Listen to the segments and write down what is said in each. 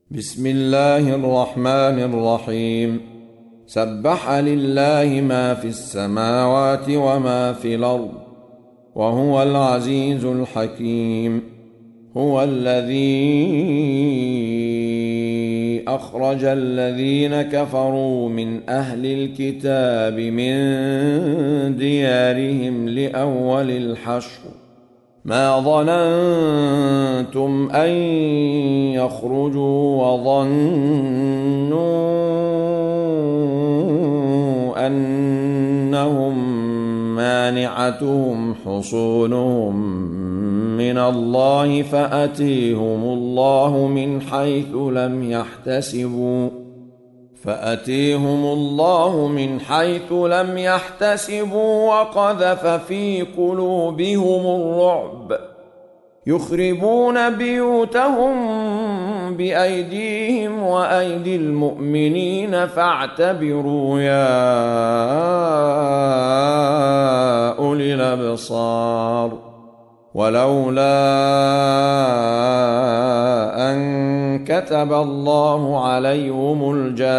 بسم الله الرحمن الرحيم. سبح لله ما في السماوات وما في الأرض وهو العزيز الحكيم. هو الذي أخرج الذين كفروا من أهل الكتاب من ديارهم لأول الحشر ما ظننتم أن يخرجوا وظنوا أنهم مانعتهم حصونهم من الله فأتيهم الله من حيث لم يحتسبوا وقذف في قلوبهم الرعب يخربون بيوتهم بأيديهم وأيدي المؤمنين فاعتبروا يا أولي الأبصار. ولولا أن كتب الله عليهم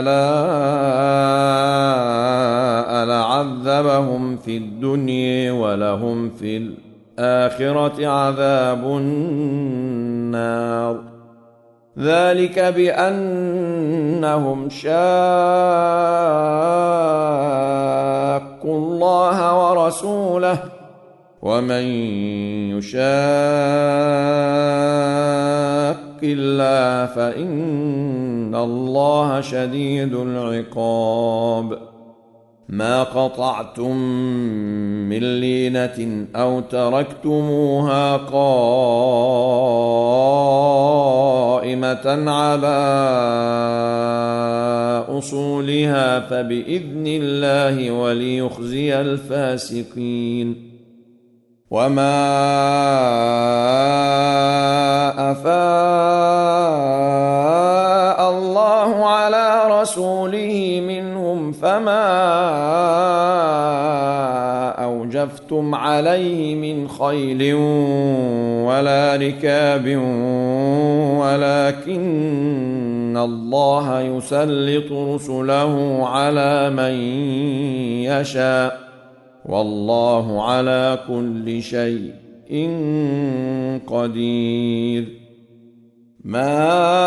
الجلاء لعذبهم في الدنيا ولهم في الآخرة عذاب النار. ذلك بأنهم شاقوا الله ورسوله ومن يشاق الله فإن الله شديد العقاب. ما قطعتم من لينة أو تركتموها قائمة على أصولها فبإذن الله وليخزي الفاسقين. وما أفاء الله على رسوله منهم فما أوجفتم عليه من خيل ولا ركاب ولكن الله يسلط رسله على من يشاء والله على كل شيء قدير. ما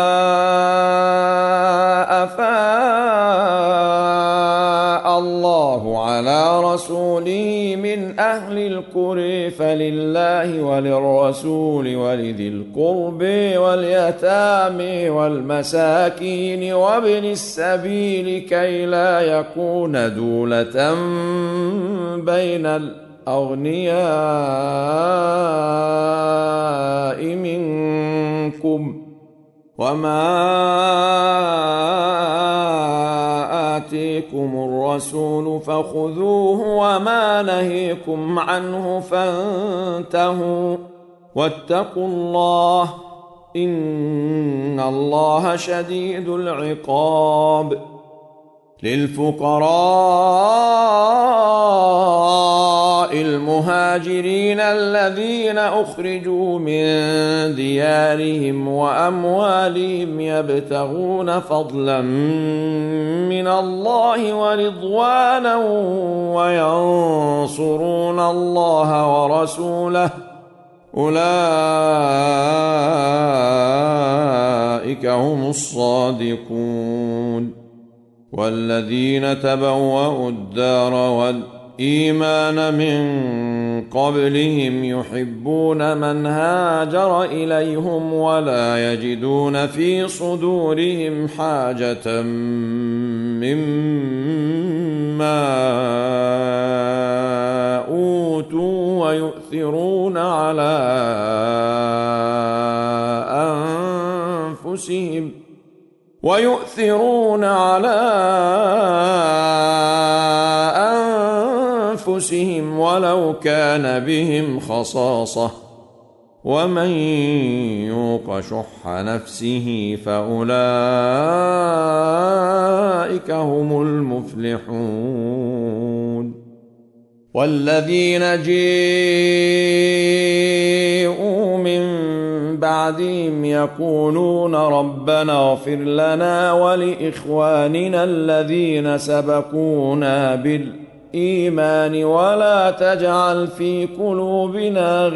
أفاء الله على رسوله من أهل القرى فلله وللرسول ولذي القرب واليتامى والمساكين وابن السبيل كي لا يكون دولة بين الأغنياء منكم. وما آتيكم الرسول فخذوه وما نهيكم عنه فانتهوا واتقوا الله إن الله شديد العقاب. للفقراء المهاجرين الذين أخرجوا من ديارهم وأموالهم يبتغون فضلا من الله ورضوانا وينصرون الله ورسوله أولئك هم الصادقون. والذين تبوأوا الدار والإيمان من قبلهم يحبون من هاجر إليهم ولا يجدون في صدورهم حاجة مما أوتوا ويؤثرون على أنفسهم ولو كان بهم خصاصة ومن يوق شح نفسه فأولئك هم المفلحون. والذين جاءوا من بعدهم يقولون ربنا اغفر لنا ولإخواننا الذين سبقونا بالإيمان ولا تجعل في قلوبنا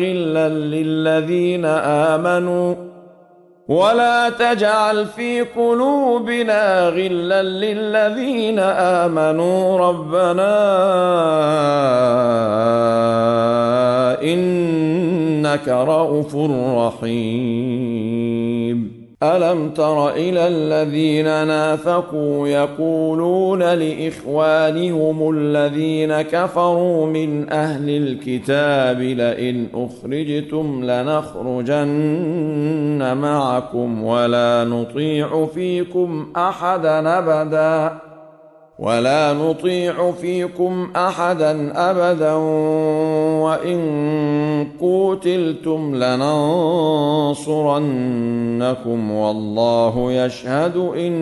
غلا للذين آمنوا ربنا إنك رؤوف رحيم. ألم تر إلى الذين نافقوا يقولون لإخوانهم الذين كفروا من أهل الكتاب لئن أخرجتم لنخرجن معكم ولا نطيع فيكم أحدا أبدا وإن قوتلتم لننصرنكم والله يشهد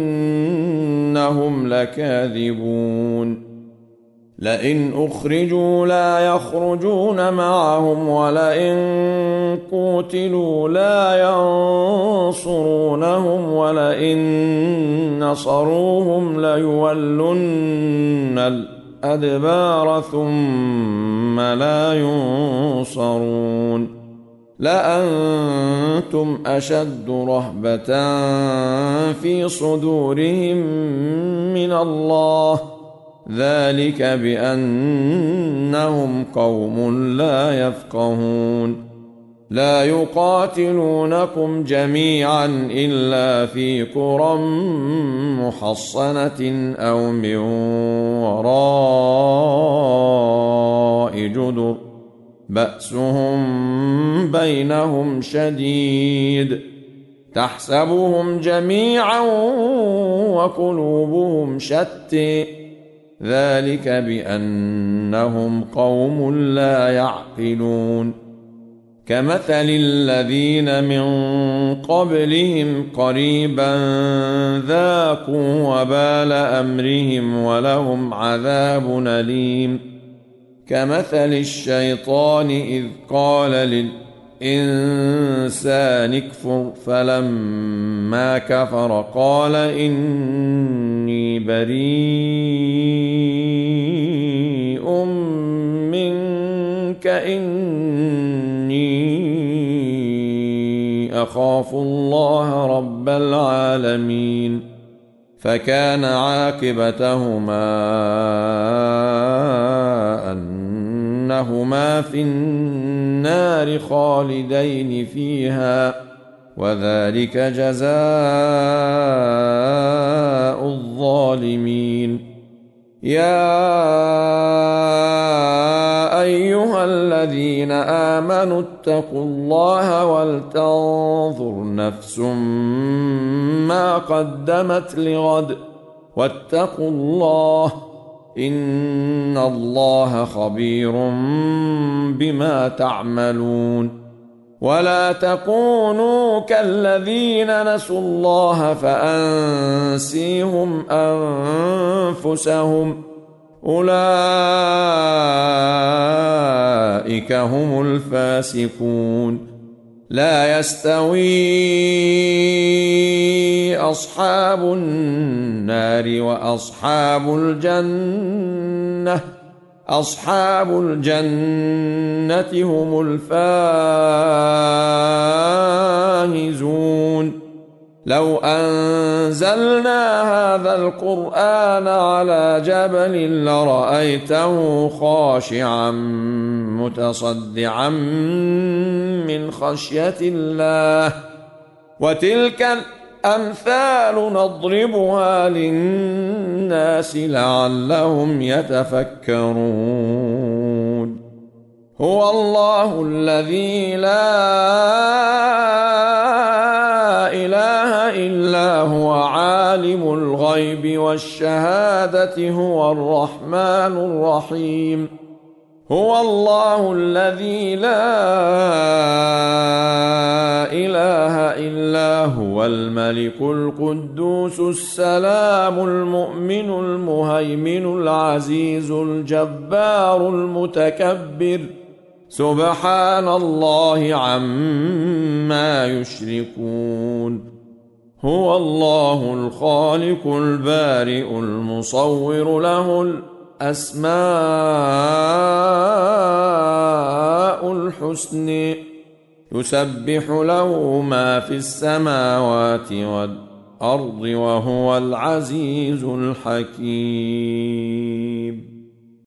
إنهم لكاذبون. لئن أخرجوا لا يخرجون معهم ولئن قوتلوا لا ينصرونهم ولئن نصروهم ليولن الأدبار ثم لا ينصرون. لأنتم أشد رهبة في صدورهم من الله ذلك بأنهم قوم لا يفقهون. لا يقاتلونكم جميعا إلا في قرى محصنة أو من وراء جدر بأسهم بينهم شديد تحسبهم جميعا وقلوبهم شتى ذلك بأنهم قوم لا يعقلون. كمثل الذين من قبلهم قريبا ذاقوا وبال أمرهم ولهم عذاب أليم. كمثل الشيطان إذ قال للإنسان اكفر فلما كفر قال إني بريء منك إني أخاف الله رب العالمين. فكان عاقبتهما أنهما في النار خالدين فيها وذلك جزاء الظالمين. يا أيها الذين آمنوا اتقوا الله ولتنظر نفس ما قدمت لغد واتقوا الله إن الله خبير بما تعملون. ولا تكونوا كالذين نسوا الله فأنسيهم أنفسهم أولئك هم الفاسقون. لا يستوي أصحاب النار وأصحاب الجنة أصحاب الجنة هم الفائزون. لو أنزلنا هذا القرآن على جبل لرأيته خاشعا متصدعا من خشية الله. وتلك الأمثال نضربها للناس لعلهم يتفكرون. هو الله الذي لا إله إلا هو عالم الغيب والشهادة هو الرحمن الرحيم. هو الله الذي لا إله إلا هو الملك القدوس السلام المؤمن المهيمن العزيز الجبار المتكبر سبحان الله عما يشركون هو الله الخالق البارئ المصور له الأسماء الحسن يسبح له ما في السماوات والأرض وهو العزيز الحكيم